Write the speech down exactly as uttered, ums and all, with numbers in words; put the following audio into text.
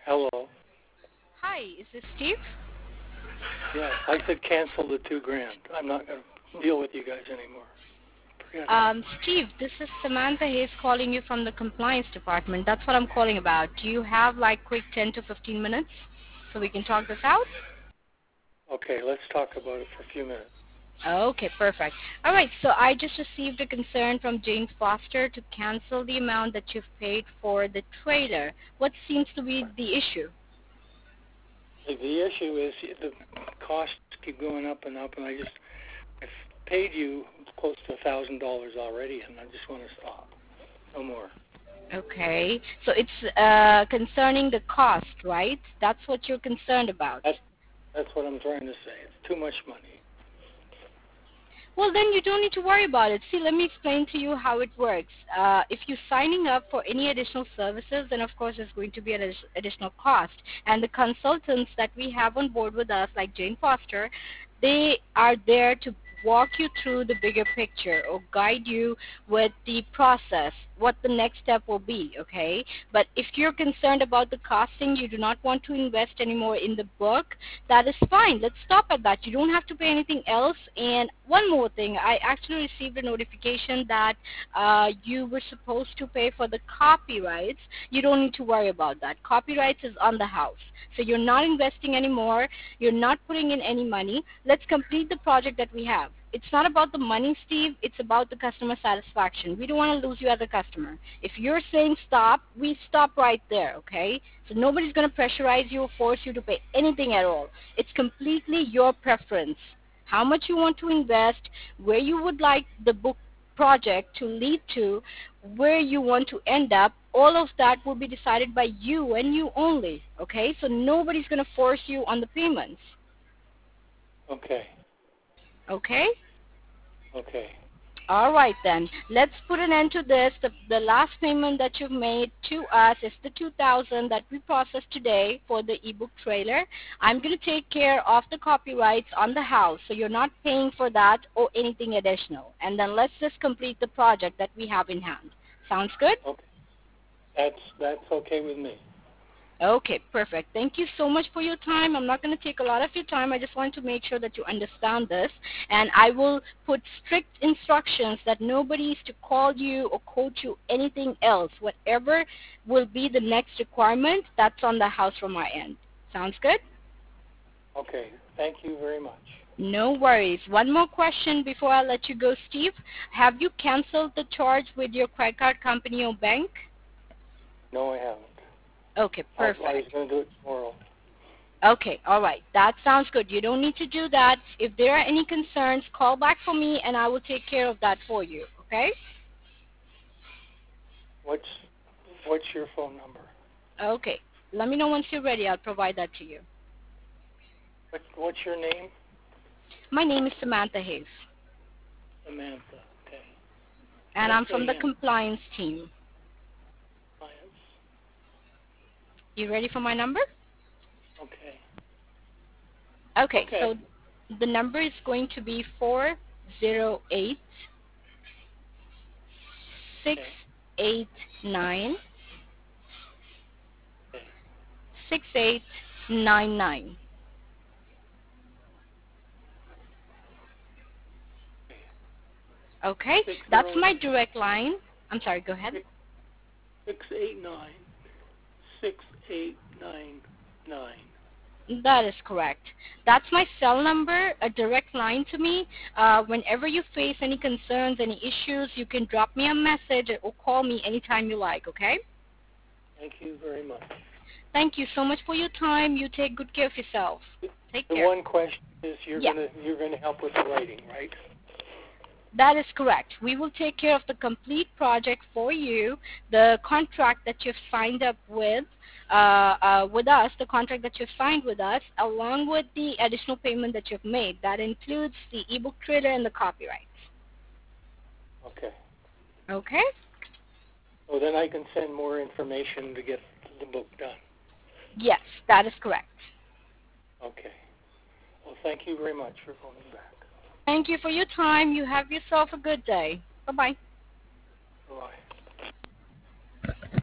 Hello. Hi, is this Steve? Yes, I said cancel the two grand. I'm not going to deal with you guys anymore. Forget it. Um, Steve, this is Samantha Hayes calling you from the compliance department. That's what I'm calling about. Do you have like quick ten to fifteen minutes so we can talk this out? Okay, let's talk about it for a few minutes. Okay, perfect. All right, so I just received a concern from Jane Foster to cancel the amount that you've paid for the trailer. What seems to be the issue? The, the issue is the costs keep going up and up, and I just I've paid you close to a thousand dollars already, and I just want to stop. No more. Okay, so it's uh, concerning the cost, right? That's what you're concerned about. That's that's what I'm trying to say. It's too much money. Well, then you don't need to worry about it. See, let me explain to you how it works. Uh, if you're signing up for any additional services, then of course there's going to be an additional cost. And the consultants that we have on board with us, like Jane Foster, they are there to walk you through the bigger picture or guide you with the process, what the next step will be, okay? But if you're concerned about the costing, you do not want to invest anymore in the book, that is fine. Let's stop at that. You don't have to pay anything else. And one more thing, I actually received a notification that uh, you were supposed to pay for the copyrights. You don't need to worry about that. Copyrights is on the house. So you're not investing anymore. You're not putting in any money. Let's complete the project that we have. It's not about the money, Steve. It's about the customer satisfaction. We don't want to lose you as a customer. If you're saying stop, we stop right there, okay? So nobody's going to pressurize you or force you to pay anything at all. It's completely your preference. How much you want to invest, where you would like the book project to lead to, where you want to end up, all of that will be decided by you and you only, okay? So nobody's going to force you on the payments. Okay. Okay? Okay. All right then. Let's put an end to this. The, the last payment that you've made to us is the two thousand dollars that we processed today for the ebook trailer. I'm going to take care of the copyrights on the house, so you're not paying for that or anything additional. And then let's just complete the project that we have in hand. Sounds good? Okay. That's that's okay with me. Okay, perfect. Thank you so much for your time. I'm not going to take a lot of your time. I just want to make sure that you understand this. And I will put strict instructions that nobody is to call you or quote you anything else. Whatever will be the next requirement, that's on the house from our end. Sounds good? Okay. Thank you very much. No worries. One more question before I let you go, Steve. Have you canceled the charge with your credit card company or bank? No, I haven't. Okay, perfect. I was going to do it tomorrow. Okay, all right. That sounds good. You don't need to do that. If there are any concerns, call back for me, and I will take care of that for you, okay? What's what's your phone number? Okay. Let me know once you're ready. I'll provide that to you. What, what's your name? My name is Samantha Hayes, Samantha. Okay. and That's I'm from the A N. compliance team. Science. You ready for my number? Okay. Okay, Okay. so the number is going to be four zero eight, six eight nine, Okay. six eight nine nine. Okay, Six that's zero my direct line. I'm sorry, go ahead. six six eight nine six eight nine nine. That is correct. That's my cell number, a direct line to me. Uh, whenever you face any concerns, any issues, you can drop me a message or call me anytime you like, okay? Thank you very much. Thank you so much for your time. You take good care of yourself. Take The care. one question is you're Yeah. gonna you're gonna help with the writing, right? That is correct. We will take care of the complete project for you. The contract that you've signed up with, uh, uh, with us, the contract that you've signed with us, along with the additional payment that you've made. That includes the ebook trailer and the copyrights. Okay. Okay? So then I can send more information to get the book done. Yes, that is correct. Okay. Well, thank you very much for phoning back. Thank you for your time. You have yourself a good day. Bye-bye. Bye.